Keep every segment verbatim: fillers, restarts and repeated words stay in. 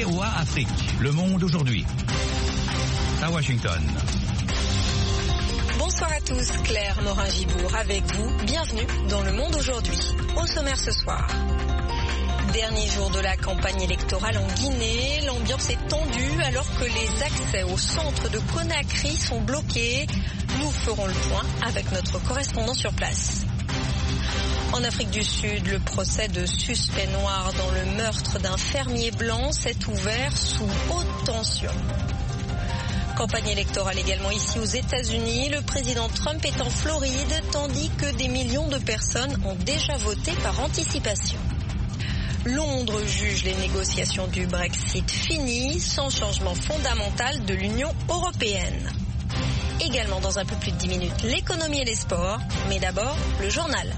V O A Afrique, Le Monde aujourd'hui. À Washington. Bonsoir à tous, Claire Morin-Gibourg avec vous. Bienvenue dans Le Monde aujourd'hui. Au sommaire ce soir. Dernier jour de la campagne électorale en Guinée, l'ambiance est tendue alors que les accès au centre de Conakry sont bloqués. Nous ferons le point avec notre correspondant sur place. En Afrique du Sud, le procès de suspect noir dans le meurtre d'un fermier blanc s'est ouvert sous haute tension. Campagne électorale également ici aux États-Unis. Le président Trump est en Floride, tandis que des millions de personnes ont déjà voté par anticipation. Londres juge les négociations du Brexit finies, sans changement fondamental de l'Union européenne. Également dans un peu plus de dix minutes, l'économie et les sports, mais d'abord le journal.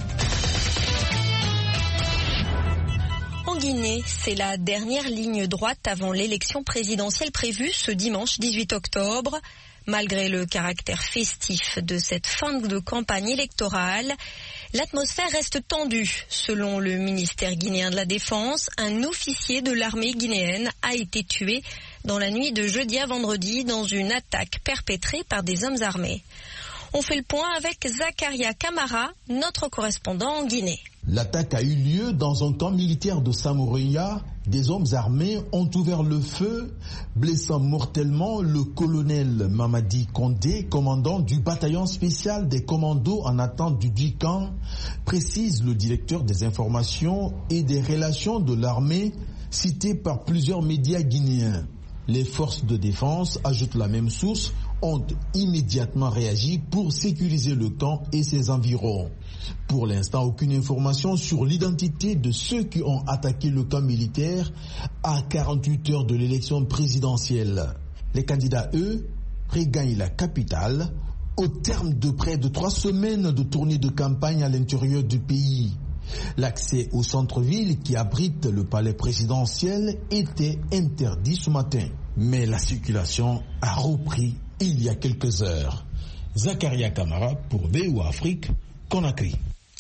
En Guinée, c'est la dernière ligne droite avant l'élection présidentielle prévue ce dimanche dix-huit octobre. Malgré le caractère festif de cette fin de campagne électorale, l'atmosphère reste tendue. Selon le ministère guinéen de la Défense, un officier de l'armée guinéenne a été tué dans la nuit de jeudi à vendredi dans une attaque perpétrée par des hommes armés. On fait le point avec Zakaria Kamara, notre correspondant en Guinée. L'attaque a eu lieu dans un camp militaire de Samoroya. Des hommes armés ont ouvert le feu, blessant mortellement le colonel Mamadi Kondé, commandant du bataillon spécial des commandos en attente du dit camp, précise le directeur des informations et des relations de l'armée, cité par plusieurs médias guinéens. Les forces de défense, ajoute la même source, ont immédiatement réagi pour sécuriser le camp et ses environs. Pour l'instant, aucune information sur l'identité de ceux qui ont attaqué le camp militaire à quarante-huit heures de l'élection présidentielle. Les candidats, eux, regagnent la capitale au terme de près de trois semaines de tournée de campagne à l'intérieur du pays. L'accès au centre-ville qui abrite le palais présidentiel était interdit ce matin. Mais la circulation a repris il y a quelques heures. Zakaria Kamara pour V O A Afrique, Conakry.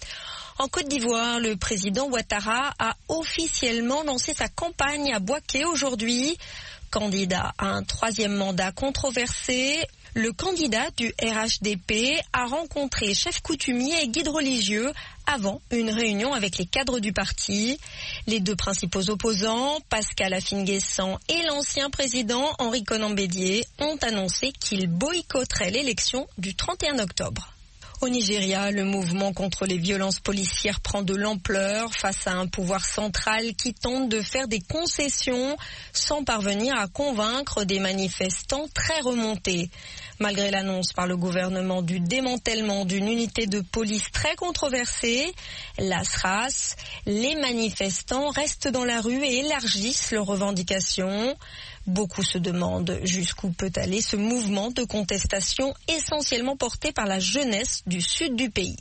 En Côte d'Ivoire, le président Ouattara a officiellement lancé sa campagne à Bouaké aujourd'hui. Candidat à un troisième mandat controversé, le candidat du R H D P a rencontré chefs coutumiers et guides religieux avant une réunion avec les cadres du parti. Les deux principaux opposants, Pascal Afine-Guessant et l'ancien président Henri Konan Bédié, ont annoncé qu'ils boycotteraient l'élection du trente et un octobre. Au Nigeria, le mouvement contre les violences policières prend de l'ampleur face à un pouvoir central qui tente de faire des concessions sans parvenir à convaincre des manifestants très remontés. Malgré l'annonce par le gouvernement du démantèlement d'une unité de police très controversée, la S R A S, les manifestants restent dans la rue et élargissent leurs revendications. Beaucoup se demandent jusqu'où peut aller ce mouvement de contestation essentiellement porté par la jeunesse du sud du pays.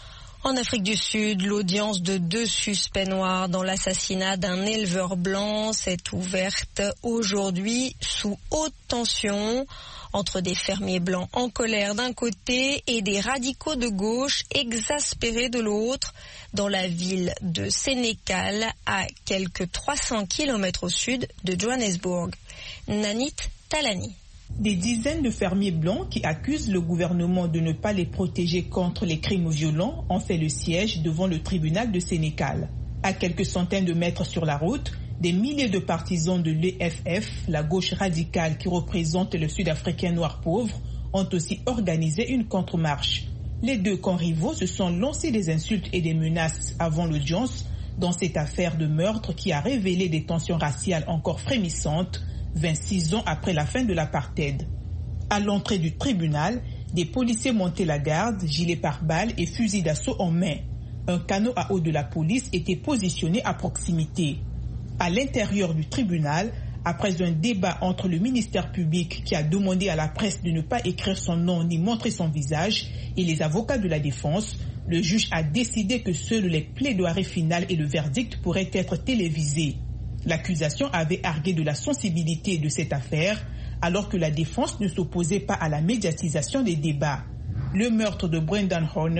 En Afrique du Sud, l'audience de deux suspects noirs dans l'assassinat d'un éleveur blanc s'est ouverte aujourd'hui sous haute tension entre des fermiers blancs en colère d'un côté et des radicaux de gauche exaspérés de l'autre dans la ville de Sénégal à quelques trois cents kilomètres au sud de Johannesburg. Nanit Talani. Des dizaines de fermiers blancs qui accusent le gouvernement de ne pas les protéger contre les crimes violents ont fait le siège devant le tribunal de Sénégal. À quelques centaines de mètres sur la route, des milliers de partisans de l'E F F, la gauche radicale qui représente le Sud-Africain noir pauvre, ont aussi organisé une contre-marche. Les deux camps rivaux se sont lancés des insultes et des menaces avant l'audience dans cette affaire de meurtre qui a révélé des tensions raciales encore frémissantes vingt-six ans après la fin de l'apartheid. À l'entrée du tribunal, des policiers montaient la garde, gilets pare-balles et fusils d'assaut en main. Un canot à eau de la police était positionné à proximité. À l'intérieur du tribunal, après un débat entre le ministère public qui a demandé à la presse de ne pas écrire son nom ni montrer son visage et les avocats de la défense, le juge a décidé que seules les plaidoiries finales et le verdict pourraient être télévisés. L'accusation avait argué de la sensibilité de cette affaire, alors que la défense ne s'opposait pas à la médiatisation des débats. Le meurtre de Brendan Horner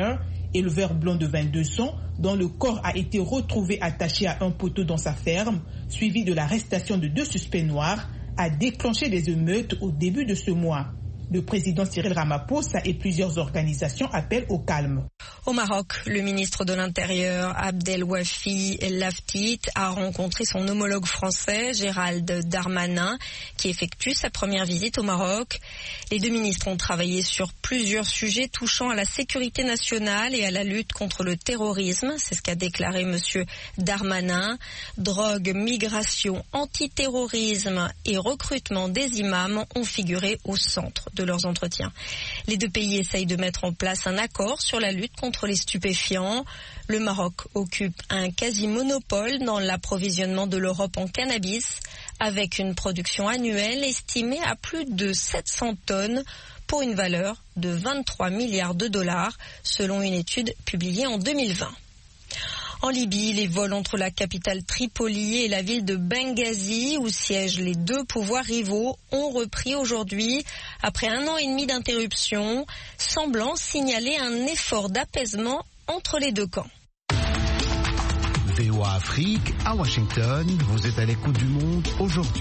éleveur blanc de vingt-deux ans, dont le corps a été retrouvé attaché à un poteau dans sa ferme, suivi de l'arrestation de deux suspects noirs, a déclenché des émeutes au début de ce mois. Le président Cyril Ramaphosa et plusieurs organisations appellent au calme. Au Maroc, le ministre de l'Intérieur, Abdelwafi Laftit, a rencontré son homologue français, Gérald Darmanin, qui effectue sa première visite au Maroc. Les deux ministres ont travaillé sur plusieurs sujets touchant à la sécurité nationale et à la lutte contre le terrorisme. C'est ce qu'a déclaré M. Darmanin. Drogue, migration, antiterrorisme et recrutement des imams ont figuré au centre de leurs entretiens. Les deux pays essayent de mettre en place un accord sur la lutte contre les stupéfiants. Le Maroc occupe un quasi-monopole dans l'approvisionnement de l'Europe en cannabis, avec une production annuelle estimée à plus de sept cents tonnes pour une valeur de vingt-trois milliards de dollars, selon une étude publiée en deux mille vingt. En Libye, les vols entre la capitale Tripoli et la ville de Benghazi, où siègent les deux pouvoirs rivaux, ont repris aujourd'hui, après un an et demi d'interruption, semblant signaler un effort d'apaisement entre les deux camps. V O A Afrique, à Washington, vous êtes à l'écoute du monde aujourd'hui.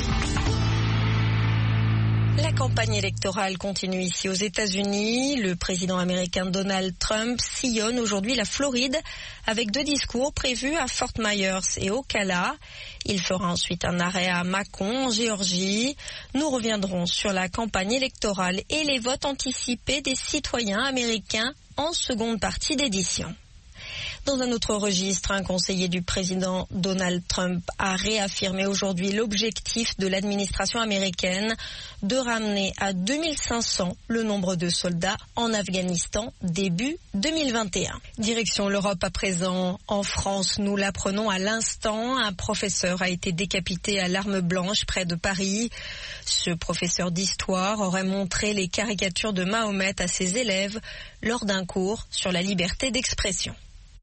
La campagne électorale continue ici aux États-Unis. Le président américain Donald Trump sillonne aujourd'hui la Floride avec deux discours prévus à Fort Myers et Ocala. Il fera ensuite un arrêt à Macon, en Géorgie. Nous reviendrons sur la campagne électorale et les votes anticipés des citoyens américains en seconde partie d'édition. Dans un autre registre, un conseiller du président Donald Trump a réaffirmé aujourd'hui l'objectif de l'administration américaine de ramener à deux mille cinq cents le nombre de soldats en Afghanistan début deux mille vingt et un. Direction l'Europe à présent. En France, nous l'apprenons à l'instant, un professeur a été décapité à l'arme blanche près de Paris. Ce professeur d'histoire aurait montré les caricatures de Mahomet à ses élèves lors d'un cours sur la liberté d'expression.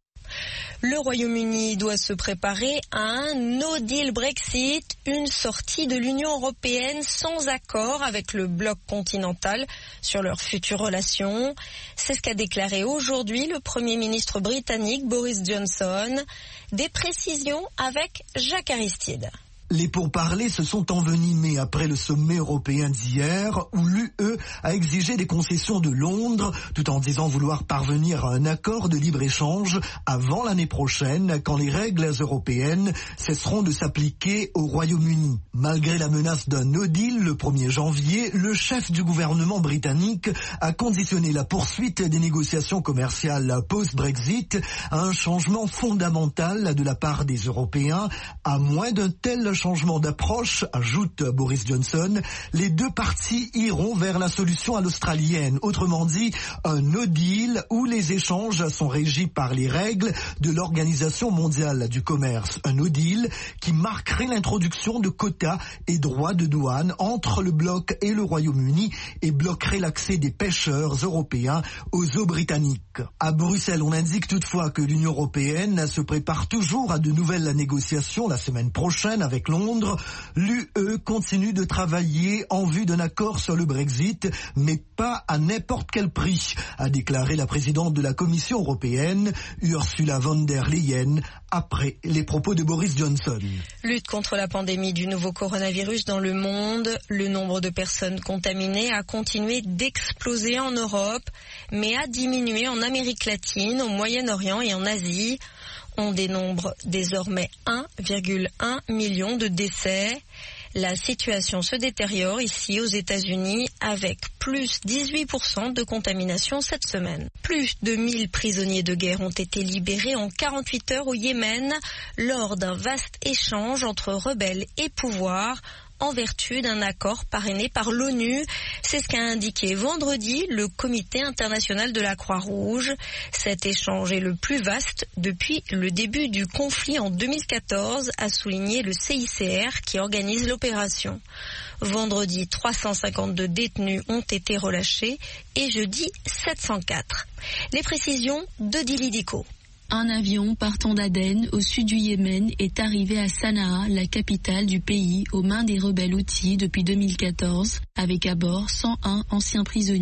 Le Royaume-Uni doit se préparer à un no deal Brexit, une sortie de l'Union européenne sans accord avec le bloc continental sur leurs futures relations. C'est ce qu'a déclaré aujourd'hui le Premier ministre britannique Boris Johnson. Des précisions avec Jacques Aristide. Les pourparlers se sont envenimés après le sommet européen d'hier où l'U E a exigé des concessions de Londres tout en disant vouloir parvenir à un accord de libre-échange avant l'année prochaine quand les règles européennes cesseront de s'appliquer au Royaume-Uni. Malgré la menace d'un no deal le premier janvier, le chef du gouvernement britannique a conditionné la poursuite des négociations commerciales post-Brexit à un changement fondamental de la part des Européens. À moins d'un tel changement d'approche, ajoute Boris Johnson, les deux parties iront vers la solution à l'australienne. Autrement dit, un no deal où les échanges sont régis par les règles de l'Organisation mondiale du commerce. Un no deal qui marquerait l'introduction de quotas et droits de douane entre le bloc et le Royaume-Uni et bloquerait l'accès des pêcheurs européens aux eaux britanniques. À Bruxelles, on indique toutefois que l'Union européenne se prépare toujours à de nouvelles négociations la semaine prochaine avec Londres. L'U E continue de travailler en vue d'un accord sur le Brexit, mais pas à n'importe quel prix, a déclaré la présidente de la Commission européenne, Ursula von der Leyen, après les propos de Boris Johnson. Lutte contre la pandémie du nouveau coronavirus dans le monde. Le nombre de personnes contaminées a continué d'exploser en Europe, mais a diminué en Amérique latine, au Moyen-Orient et en Asie. On dénombre désormais un virgule un million de décès. La situation se détériore ici aux États-Unis avec plus dix-huit pour cent de contamination cette semaine. Plus de mille prisonniers de guerre ont été libérés en quarante-huit heures au Yémen lors d'un vaste échange entre rebelles et pouvoir en vertu d'un accord parrainé par l'ONU. C'est ce qu'a indiqué vendredi le Comité international de la Croix-Rouge. Cet échange est le plus vaste depuis le début du conflit en deux mille quatorze, a souligné le C I C R qui organise l'opération. Vendredi, trois cent cinquante-deux détenus ont été relâchés et jeudi, sept cent quatre. Les précisions de Dili Diko. Un avion partant d'Aden, au sud du Yémen, est arrivé à Sanaa, la capitale du pays, aux mains des rebelles houthis depuis deux mille quatorze, avec à bord cent un anciens prisonniers.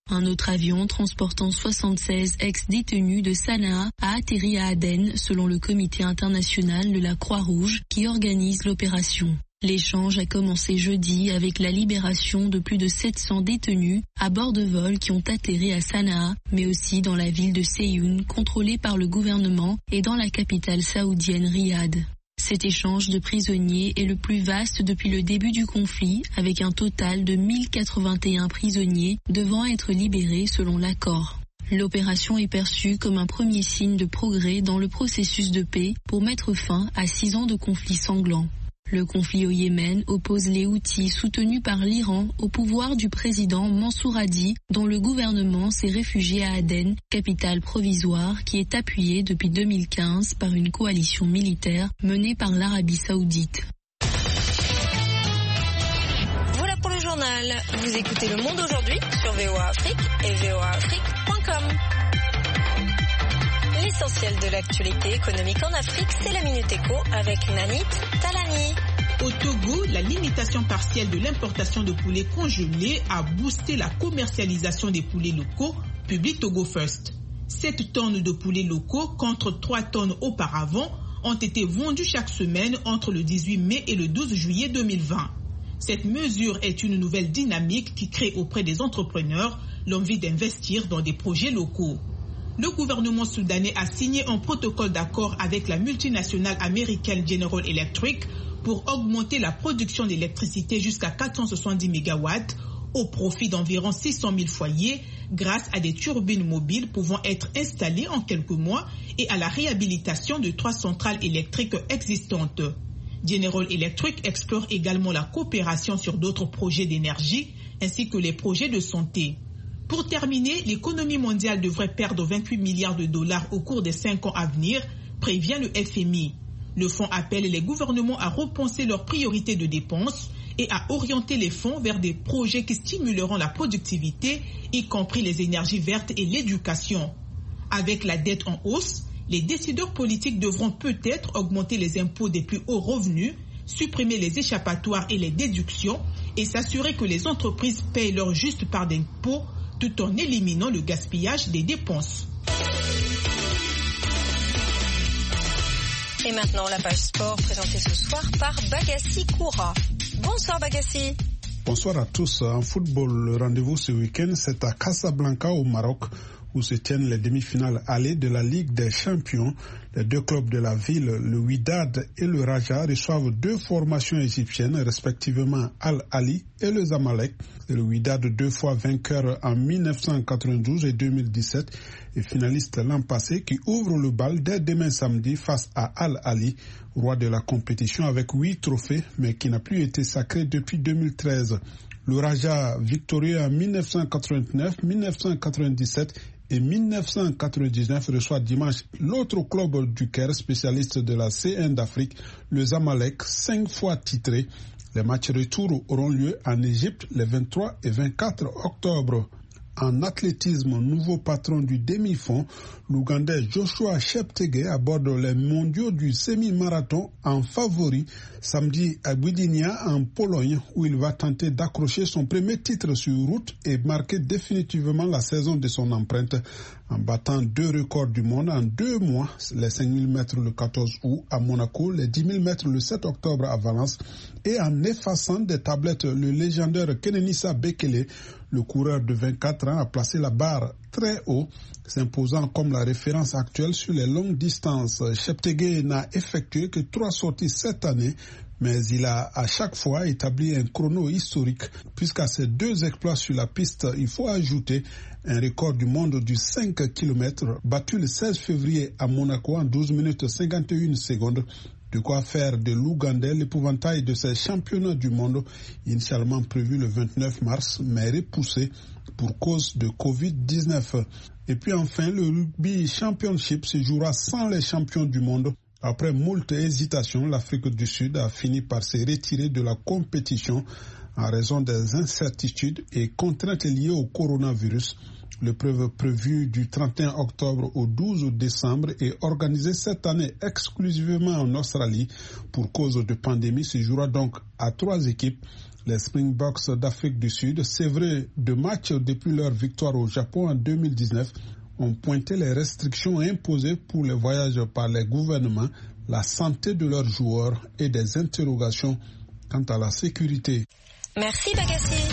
Un autre avion transportant soixante-seize ex-détenus de Sanaa a atterri à Aden selon le comité international de la Croix-Rouge qui organise l'opération. L'échange a commencé jeudi avec la libération de plus de sept cents détenus à bord de vols qui ont atterri à Sanaa, mais aussi dans la ville de Séyoun, contrôlée par le gouvernement, et dans la capitale saoudienne Riyad. Cet échange de prisonniers est le plus vaste depuis le début du conflit, avec un total de mille quatre-vingt-un prisonniers devant être libérés selon l'accord. L'opération est perçue comme un premier signe de progrès dans le processus de paix pour mettre fin à six ans de conflit sanglant. Le conflit au Yémen oppose les Houthis soutenus par l'Iran au pouvoir du président Mansour Hadi, dont le gouvernement s'est réfugié à Aden, capitale provisoire qui est appuyée depuis deux mille quinze par une coalition militaire menée par l'Arabie saoudite. Voilà pour le journal. Vous écoutez Le Monde aujourd'hui sur V O A Afrique et V O A Afrique point com. L'essentiel de l'actualité économique en Afrique, c'est la Minute Éco avec Nanit Talani. Au Togo, la limitation partielle de l'importation de poulets congelés a boosté la commercialisation des poulets locaux, publie Togo First. sept tonnes de poulets locaux contre trois tonnes auparavant ont été vendues chaque semaine entre le dix-huit mai et le douze juillet deux mille vingt. Cette mesure est une nouvelle dynamique qui crée auprès des entrepreneurs l'envie d'investir dans des projets locaux. Le gouvernement soudanais a signé un protocole d'accord avec la multinationale américaine General Electric pour augmenter la production d'électricité jusqu'à quatre cent soixante-dix mégawatts au profit d'environ six cent mille foyers grâce à des turbines mobiles pouvant être installées en quelques mois et à la réhabilitation de trois centrales électriques existantes. General Electric explore également la coopération sur d'autres projets d'énergie ainsi que les projets de santé. Pour terminer, l'économie mondiale devrait perdre vingt-huit milliards de dollars au cours des cinq ans à venir, prévient le F M I. Le fonds appelle les gouvernements à repenser leurs priorités de dépenses et à orienter les fonds vers des projets qui stimuleront la productivité, y compris les énergies vertes et l'éducation. Avec la dette en hausse, les décideurs politiques devront peut-être augmenter les impôts des plus hauts revenus, supprimer les échappatoires et les déductions et s'assurer que les entreprises payent leur juste part d'impôts tout en éliminant le gaspillage des dépenses. Et maintenant, la page sport présentée ce soir par Bagassi Koura. Bonsoir Bagassi. Bonsoir à tous. En football, le rendez-vous ce week-end, c'est à Casablanca au Maroc, où se tiennent les demi-finales allées de la Ligue des Champions. Les deux clubs de la ville, le Wydad et le Raja, reçoivent deux formations égyptiennes, respectivement Al Ahly et le Zamalek. Et le Wydad, deux fois vainqueur en mille neuf cent quatre-vingt-douze et deux mille dix-sept, et finaliste l'an passé, qui ouvre le bal dès demain samedi face à Al Ahly, roi de la compétition avec huit trophées, mais qui n'a plus été sacré depuis deux mille treize. Le Raja, victorieux en mille neuf cent quatre-vingt-neuf, mille neuf cent quatre-vingt-dix-sept et mille neuf cent quatre-vingt-dix-neuf, reçoit dimanche l'autre club du Caire, spécialiste de la C un d'Afrique, le Zamalek, cinq fois titré. Les matchs retour auront lieu en Égypte les vingt-trois et vingt-quatre octobre. En athlétisme, nouveau patron du demi-fond, l'Ougandais Joshua Cheptegei aborde les mondiaux du semi-marathon en favori samedi à Gdynia en Pologne, où il va tenter d'accrocher son premier titre sur route et marquer définitivement la saison de son empreinte en battant deux records du monde en deux mois, les cinq mille mètres le quatorze août à Monaco, les dix mille mètres le sept octobre à Valence, et en effaçant des tablettes le légendaire Kenenisa Bekele. Le coureur de vingt-quatre ans a placé la barre très haut, s'imposant comme la référence actuelle sur les longues distances. Cheptegei n'a effectué que trois sorties cette année, mais il a à chaque fois établi un chrono historique, puisqu'à ces deux exploits sur la piste, il faut ajouter un record du monde du cinq kilomètres, battu le seize février à Monaco en douze minutes cinquante et une secondes. De quoi faire de l'Ougandais l'épouvantail de ces championnats du monde, initialement prévu le vingt-neuf mars, mais repoussé pour cause de covid dix-neuf. Et puis enfin, le Rugby Championship se jouera sans les champions du monde. Après moult hésitations, l'Afrique du Sud a fini par se retirer de la compétition en raison des incertitudes et contraintes liées au coronavirus. L'épreuve prévue du trente et un octobre au douze décembre est organisée cette année exclusivement en Australie pour cause de pandémie se jouera donc à trois équipes. Les Springboks d'Afrique du Sud, sévrés de matchs depuis leur victoire au Japon en deux mille dix-neuf, ont pointé les restrictions imposées pour les voyages par les gouvernements, la santé de leurs joueurs et des interrogations quant à la sécurité. Merci Bagassi.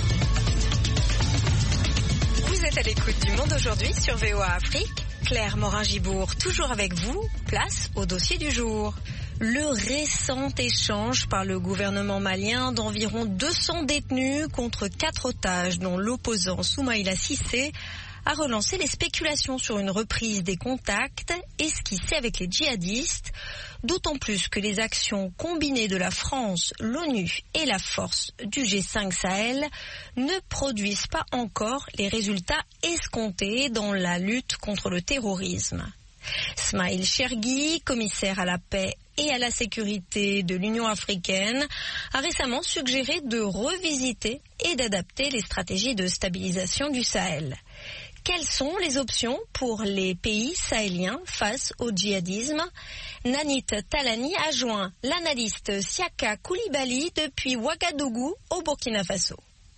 Vous êtes à l'écoute du Monde aujourd'hui sur V O A Afrique. Claire Morin-Gibourg, toujours avec vous. Place au dossier du jour. Le récent échange par le gouvernement malien d'environ deux cents détenus contre quatre otages, dont l'opposant Soumaïla Cissé, a relancé les spéculations sur une reprise des contacts esquissés avec les djihadistes, d'autant plus que les actions combinées de la France, l'ONU et la force du G cinq Sahel ne produisent pas encore les résultats escomptés dans la lutte contre le terrorisme. Smail Chergui, commissaire à la paix et à la sécurité de l'Union africaine, a récemment suggéré de revisiter et d'adapter les stratégies de stabilisation du Sahel. Quelles sont les options pour les pays sahéliens face au djihadisme? Nanit Talani a joint l'analyste Siaka Koulibaly depuis Ouagadougou au Burkina Faso.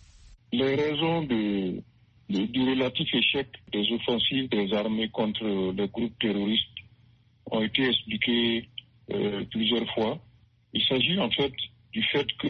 Les raisons de, de, du relatif échec des offensives des armées contre les groupes terroristes ont été expliquées euh, plusieurs fois. Il s'agit en fait du fait que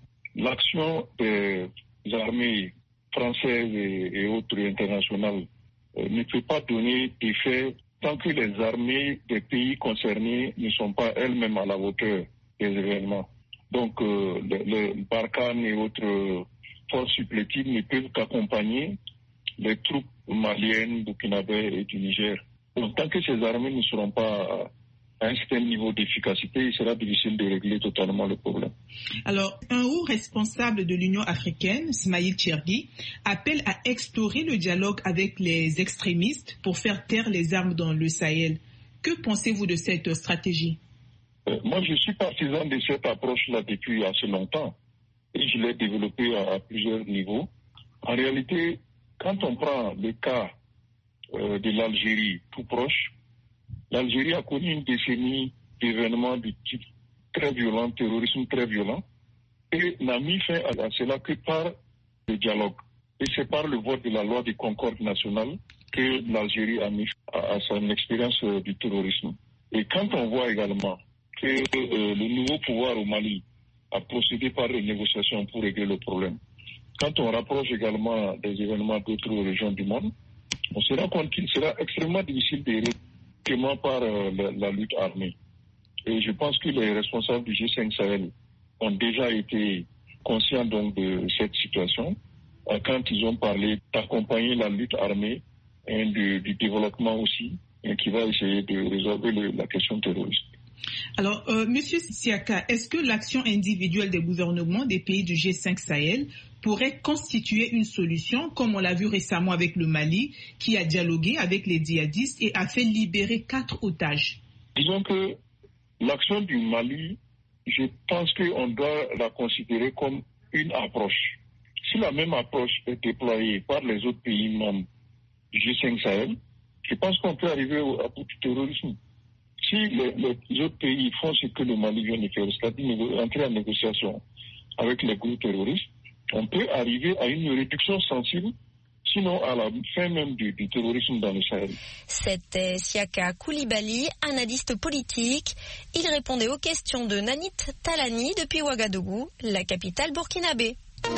l'action des armées françaises et, et autres internationales euh, ne peut pas donner effet tant que les armées des pays concernés ne sont pas elles-mêmes à la hauteur des événements. Donc euh, le, le Barkhane et autres forces supplétives ne peuvent qu'accompagner les troupes maliennes, burkinabées et du Niger. Donc tant que ces armées ne seront pas à un certain niveau d'efficacité, il sera difficile de régler totalement le problème. Alors, un haut responsable de l'Union africaine, Smail Chergui, appelle à explorer le dialogue avec les extrémistes pour faire taire les armes dans le Sahel. Que pensez-vous de cette stratégie? euh, Moi, je suis partisan de cette approche-là depuis assez longtemps et je l'ai développée à, à plusieurs niveaux. En réalité, quand on prend le cas euh, de l'Algérie tout proche, l'Algérie a connu une décennie d'événements de type très violent, terrorisme très violent, et n'a mis fin à cela que par le dialogue. Et c'est par le vote de la loi de concorde nationale que l'Algérie a mis fin à, à son expérience euh, du terrorisme. Et quand on voit également que euh, le nouveau pouvoir au Mali a procédé par une négociation pour régler le problème, quand on rapproche également des événements d'autres régions du monde, on se rend compte qu'il sera extrêmement difficile de régler par euh, la, la lutte armée. Et je pense que les responsables du G cinq Sahel ont déjà été conscients donc de cette situation euh, quand ils ont parlé d'accompagner la lutte armée et du, du développement aussi, et qui va essayer de résoudre le, la question terroriste. Alors, euh, Monsieur Siaka, est-ce que l'action individuelle des gouvernements des pays du G cinq Sahel pourrait constituer une solution, comme on l'a vu récemment avec le Mali, qui a dialogué avec les djihadistes et a fait libérer quatre otages? Disons que l'action du Mali, je pense qu'on doit la considérer comme une approche. Si la même approche est déployée par les autres pays membres du G cinq Sahel, je pense qu'on peut arriver au, à bout du terrorisme. Si les, les autres pays font ce que le Mali vient de faire, c'est-à-dire entrer en négociation avec les groupes terroristes, on peut arriver à une réduction sensible, sinon à la fin même du, du terrorisme dans le Sahel. C'était Siaka Koulibaly, analyste politique. Il répondait aux questions de Nanit Talani depuis Ouagadougou, la capitale burkinabé.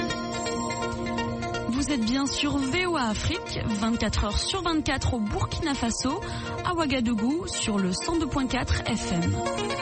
Vous êtes bien sur V O A Afrique, vingt-quatre heures sur vingt-quatre au Burkina Faso, à Ouagadougou sur le cent deux virgule quatre F M.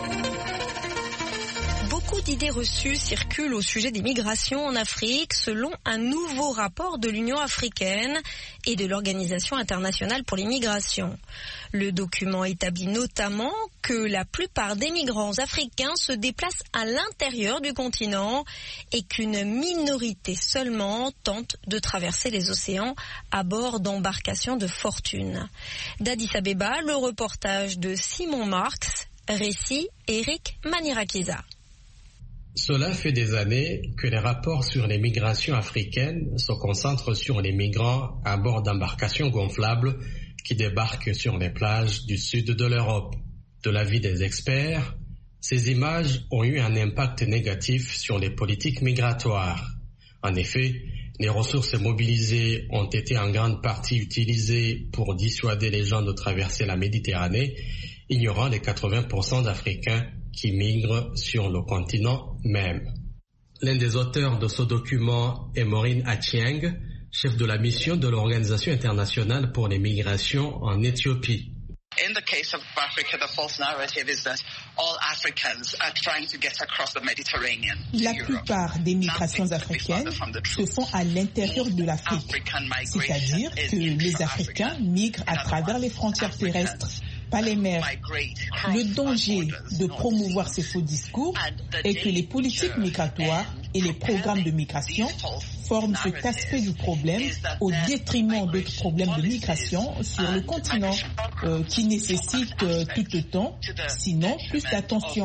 Beaucoup d'idées reçues circulent au sujet des migrations en Afrique selon un nouveau rapport de l'Union africaine et de l'Organisation internationale pour les migrations. Le document établit notamment que la plupart des migrants africains se déplacent à l'intérieur du continent et qu'une minorité seulement tente de traverser les océans à bord d'embarcations de fortune. D'Addis Abeba, le reportage de Simon Marx, récit Eric Manirakiza. Cela fait des années que les rapports sur les migrations africaines se concentrent sur les migrants à bord d'embarcations gonflables qui débarquent sur les plages du sud de l'Europe. De l'avis des experts, ces images ont eu un impact négatif sur les politiques migratoires. En effet, les ressources mobilisées ont été en grande partie utilisées pour dissuader les gens de traverser la Méditerranée, ignorant les quatre-vingts pour cent d'Africains qui migrent sur le continent même. L'un des auteurs de ce document est Maureen Achieng, chef de la mission de l'Organisation internationale pour les migrations en Éthiopie. In the case of Africa, the false narrative is that all Africans are trying to get across the Mediterranean. La plupart des migrations africaines se font à l'intérieur de l'Afrique, c'est-à-dire que les Africains migrent à travers les frontières terrestres, pas les mers. Le danger de promouvoir ces faux discours est que les politiques migratoires et les programmes de migration forment cet aspect du problème au détriment d'autres problèmes de migration sur le continent euh, qui nécessitent euh, tout autant, sinon plus d'attention.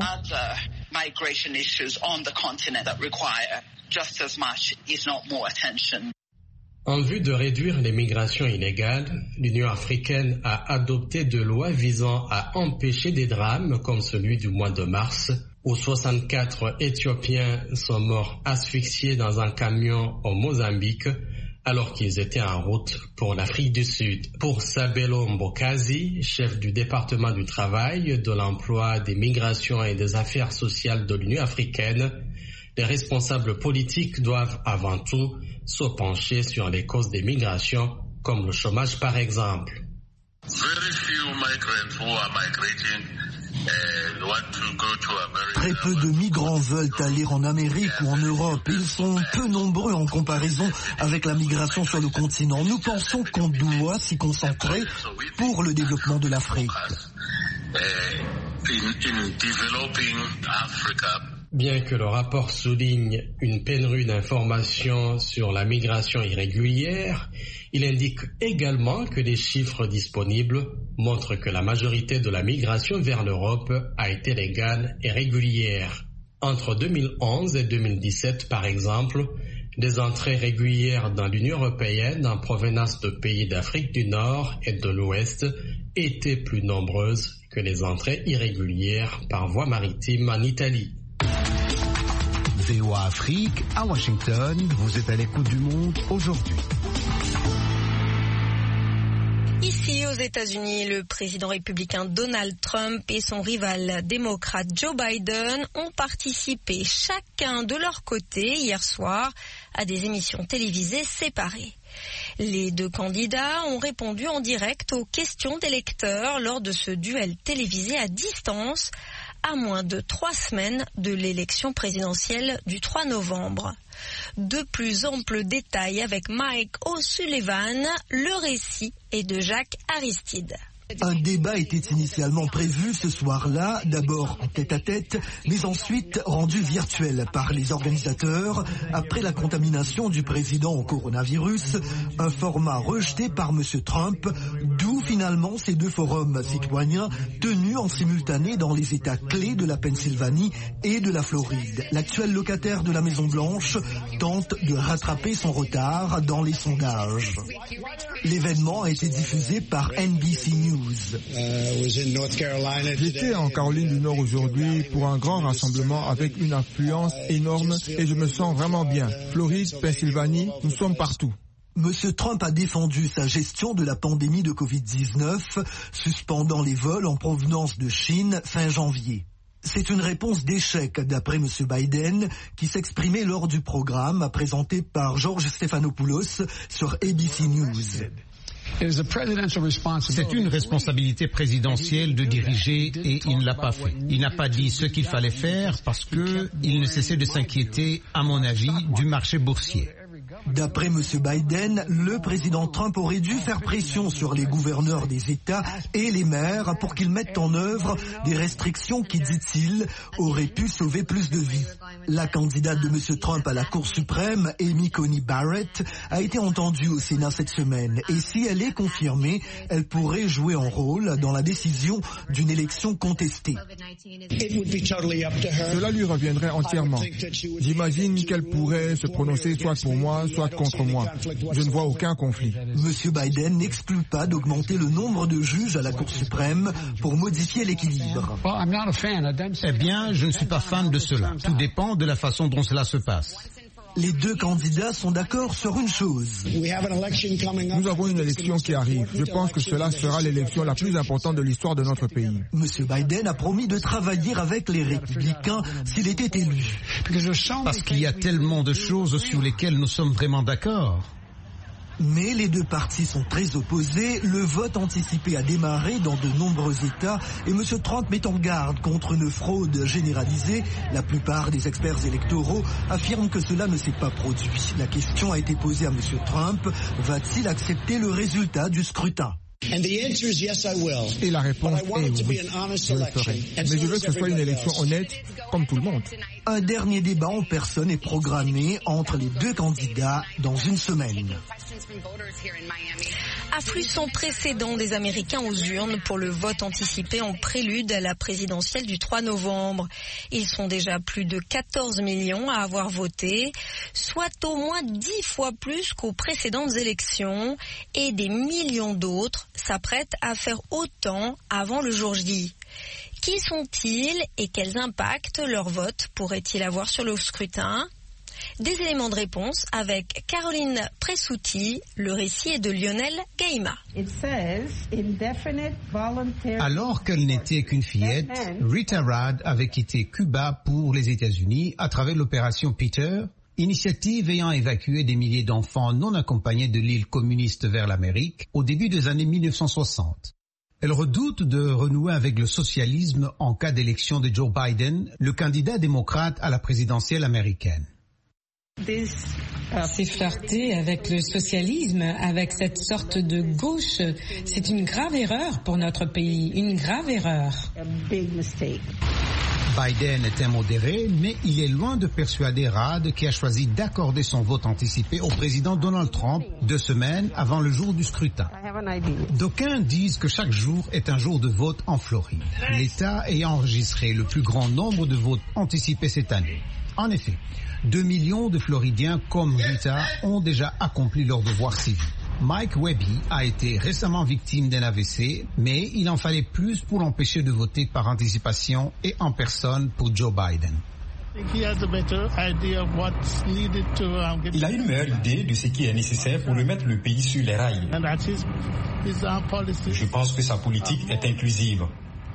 En vue de réduire les migrations illégales, l'Union africaine a adopté des lois visant à empêcher des drames comme celui du mois de mars, où soixante-quatre Éthiopiens sont morts asphyxiés dans un camion au Mozambique alors qu'ils étaient en route pour l'Afrique du Sud. Pour Sabelo Mbokazi, chef du département du travail, de l'emploi, des migrations et des affaires sociales de l'Union africaine, les responsables politiques doivent avant tout se pencher sur les causes des migrations, comme le chômage par exemple. Très peu de migrants veulent aller en Amérique ou en Europe. Ils sont peu nombreux en comparaison avec la migration sur le continent. Nous pensons qu'on doit s'y concentrer pour le développement de l'Afrique. Bien que le rapport souligne une pénurie d'informations sur la migration irrégulière, il indique également que les chiffres disponibles montrent que la majorité de la migration vers l'Europe a été légale et régulière. Entre deux mille onze et deux mille dix-sept, par exemple, les entrées régulières dans l'Union européenne en provenance de pays d'Afrique du Nord et de l'Ouest étaient plus nombreuses que les entrées irrégulières par voie maritime en Italie. V O A Afrique, à Washington, vous êtes à l'écoute du monde aujourd'hui. Ici, aux États-Unis, le président républicain Donald Trump et son rival démocrate Joe Biden ont participé chacun de leur côté hier soir à des émissions télévisées séparées. Les deux candidats ont répondu en direct aux questions des lecteurs lors de ce duel télévisé à distance, à moins de trois semaines de l'élection présidentielle du trois novembre. De plus amples détails avec Mike O'Sullivan, le récit est de Jacques Aristide. Un débat était initialement prévu ce soir-là, d'abord en tête-à-tête, mais ensuite rendu virtuel par les organisateurs après la contamination du président au coronavirus, un format rejeté par M. Trump, d'où finalement ces deux forums citoyens tenus en simultané dans les États clés de la Pennsylvanie et de la Floride. L'actuel locataire de la Maison-Blanche tente de rattraper son retard dans les sondages. L'événement a été diffusé par N B C News. J'étais en Caroline du Nord aujourd'hui pour un grand rassemblement avec une affluence énorme et je me sens vraiment bien. Floride, Pennsylvanie, nous sommes partout. Monsieur Trump a défendu sa gestion de la pandémie de covid dix-neuf, suspendant les vols en provenance de Chine fin janvier. C'est une réponse d'échec d'après M. Biden qui s'exprimait lors du programme présenté par George Stephanopoulos sur A B C News. C'est une responsabilité présidentielle de diriger et il ne l'a pas fait. Il n'a pas dit ce qu'il fallait faire parce qu'il ne cessait de s'inquiéter, à mon avis, du marché boursier. D'après M. Biden, le président Trump aurait dû faire pression sur les gouverneurs des États et les maires pour qu'ils mettent en œuvre des restrictions qui, dit-il, auraient pu sauver plus de vies. La candidate de M. Trump à la Cour suprême, Amy Coney Barrett, a été entendue au Sénat cette semaine et si elle est confirmée, elle pourrait jouer un rôle dans la décision d'une élection contestée. Cela lui reviendrait entièrement. J'imagine qu'elle pourrait se prononcer soit pour moi, soit contre moi. Je ne vois aucun conflit. M. Biden n'exclut pas d'augmenter le nombre de juges à la Cour suprême pour modifier l'équilibre. Eh bien, je ne suis pas fan de cela. Tout dépend de la façon dont cela se passe. Les deux candidats sont d'accord sur une chose. Nous avons une élection qui arrive. Je pense que cela sera l'élection la plus importante de l'histoire de notre pays. Monsieur Biden a promis de travailler avec les républicains s'il était élu. Parce qu'il y a tellement de choses sur lesquelles nous sommes vraiment d'accord. Mais les deux partis sont très opposés. Le vote anticipé a démarré dans de nombreux États et M. Trump met en garde contre une fraude généralisée. La plupart des experts électoraux affirment que cela ne s'est pas produit. La question a été posée à M. Trump. Va-t-il accepter le résultat du scrutin ? Et la réponse est oui, je le ferai. Mais je veux que ce soit une élection honnête, comme tout le monde. Un dernier débat en personne est programmé entre les deux candidats dans une semaine. Afflux sans précédent des Américains aux urnes pour le vote anticipé en prélude à la présidentielle du trois novembre. Ils sont déjà plus de quatorze millions à avoir voté, soit au moins dix fois plus qu'aux précédentes élections, et des millions d'autres s'apprêtent à faire autant avant le jour J. Qui sont-ils et quels impacts leur vote pourrait-il avoir sur le scrutin ? Des éléments de réponse avec Caroline Pressouti. Le récit est de Lionel Gaïma. Alors qu'elle n'était qu'une fillette, Rita Rad avait quitté Cuba pour les États-Unis à travers l'opération Peter, initiative ayant évacué des milliers d'enfants non accompagnés de l'île communiste vers l'Amérique au début des années mille neuf cent soixante. Elle redoute de renouer avec le socialisme en cas d'élection de Joe Biden, le candidat démocrate à la présidentielle américaine. C'est flirter avec le socialisme, avec cette sorte de gauche. C'est une grave erreur pour notre pays, une grave erreur. Biden est un modéré, mais il est loin de persuader Rad, qui a choisi d'accorder son vote anticipé au président Donald Trump deux semaines avant le jour du scrutin. D'aucuns disent que chaque jour est un jour de vote en Floride, l'État ayant enregistré le plus grand nombre de votes anticipés cette année. En effet, deux millions de Floridiens comme Rita ont déjà accompli leur devoir civique. Mike Webby a été récemment victime d'un A V C, mais il en fallait plus pour l'empêcher de voter par anticipation et en personne pour Joe Biden. Il a une meilleure idée de ce qui est nécessaire pour remettre le pays sur les rails. Je pense que sa politique est inclusive.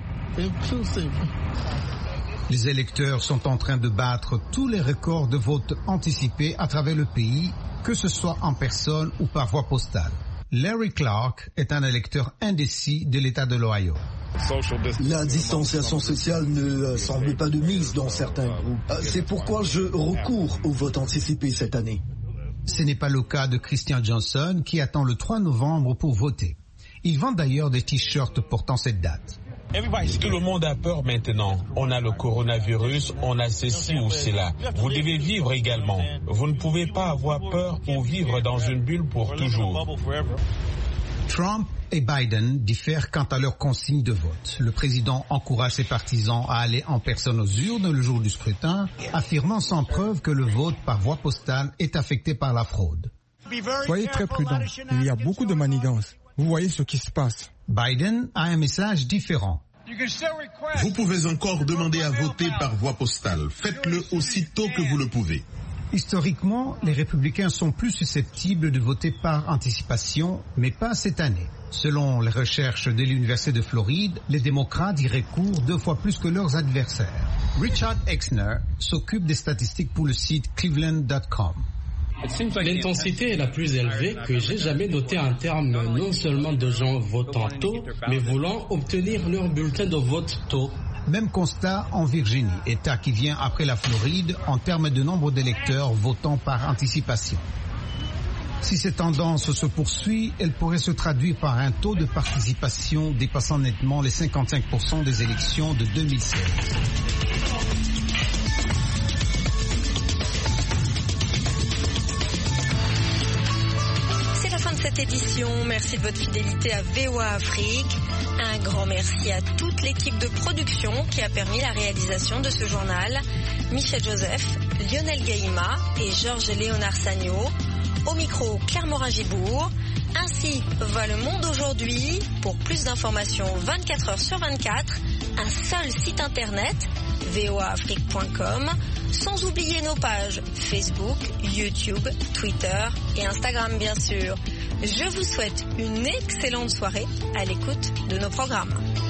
Les électeurs sont en train de battre tous les records de vote anticipés à travers le pays, que ce soit en personne ou par voie postale. Larry Clark est un électeur indécis de l'État de l'Ohio. La distanciation sociale ne semble pas de mise dans certains groupes. C'est pourquoi je recours au vote anticipé cette année. Ce n'est pas le cas de Christian Johnson qui attend le trois novembre pour voter. Il vend d'ailleurs des t-shirts portant cette date. Tout le monde a peur maintenant. On a le coronavirus, on a ceci ou cela. Vous devez vivre également. Vous ne pouvez pas avoir peur ou vivre dans une bulle pour toujours. Trump et Biden diffèrent quant à leurs consignes de vote. Le président encourage ses partisans à aller en personne aux urnes le jour du scrutin, affirmant sans preuve que le vote par voie postale est affecté par la fraude. Soyez très prudents. Il y a beaucoup de manigances. Vous voyez ce qui se passe. Biden a un message différent. Vous pouvez encore demander à voter par voie postale. Faites-le aussitôt que vous le pouvez. Historiquement, les républicains sont plus susceptibles de voter par anticipation, mais pas cette année. Selon les recherches de l'Université de Floride, les démocrates y recourent deux fois plus que leurs adversaires. Richard Exner s'occupe des statistiques pour le site cleveland point com. L'intensité est la plus élevée que j'ai jamais notée en termes non seulement de gens votant tôt, mais voulant obtenir leur bulletin de vote tôt. Même constat en Virginie, État qui vient après la Floride en termes de nombre d'électeurs votant par anticipation. Si cette tendance se poursuit, elle pourrait se traduire par un taux de participation dépassant nettement les cinquante-cinq pour cent des élections de deux mille seize. Cette édition, merci de votre fidélité à V O A Afrique. Un grand merci à toute l'équipe de production qui a permis la réalisation de ce journal. Michel Joseph, Lionel Gaïma et Georges Léonard Sagno. Au micro, Claire Morin-Gibourg. Ainsi va le monde aujourd'hui. Pour plus d'informations vingt-quatre heures sur vingt-quatre, un seul site internet, v o a afrique point com, sans oublier nos pages Facebook, YouTube, Twitter et Instagram bien sûr. Je vous souhaite une excellente soirée à l'écoute de nos programmes.